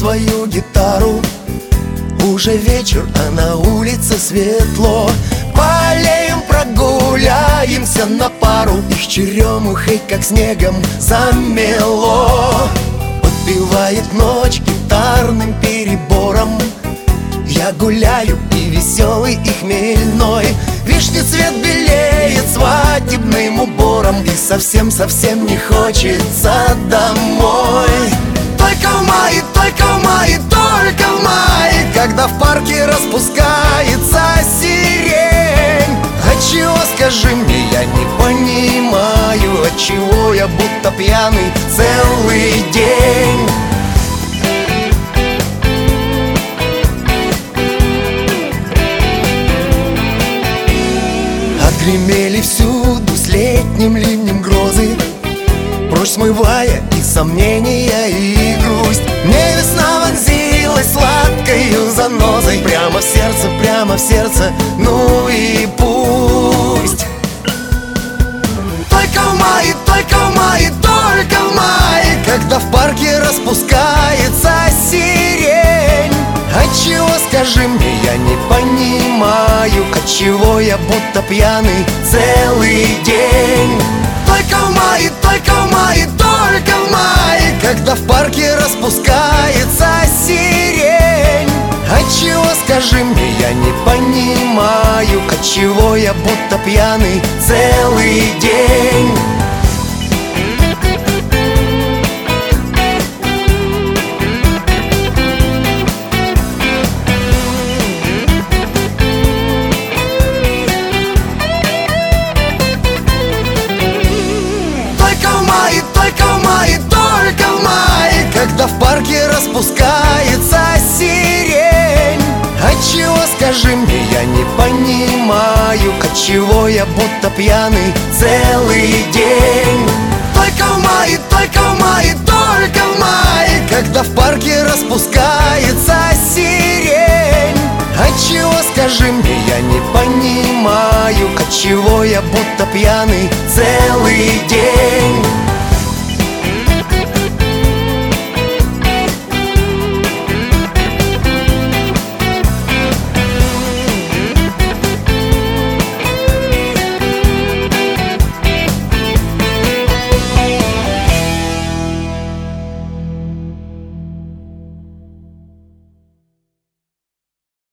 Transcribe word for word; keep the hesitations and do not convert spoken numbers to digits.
свою гитару. Уже вечер, а на улице светло. По аллеям прогуляемся на пару. Их черемухой, как снегом, замело. Подбивает ночь гитарным перебором. Я гуляю и веселый, и хмельной. Вишний цвет белеет свадебным убором. И совсем-совсем не хочется домой. Только в мае, только в мае, только в мае, когда в парке распускается сирень. Отчего, скажи мне, я не понимаю, отчего я будто пьяный целый день. Отгремели всюду с летним ливнем грозы, прочь смывая и сомнения, и грусть. Мне весна вонзилась сладкою занозой прямо в сердце, прямо в сердце, ну и пусть. Только в мае, только в мае, только в мае, когда в парке распускается сирень. Отчего, скажи мне, я не понимаю, отчего я будто пьяный целый день. Только в мае, только в мае, только в мае, когда в парке распускается сирень. Отчего, скажи мне, я не понимаю, отчего я будто пьяный целый день. Только в мае, только в мае, когда в парке распускается сирень. Отчего, скажи мне, я не понимаю, отчего я будто пьяный целый день.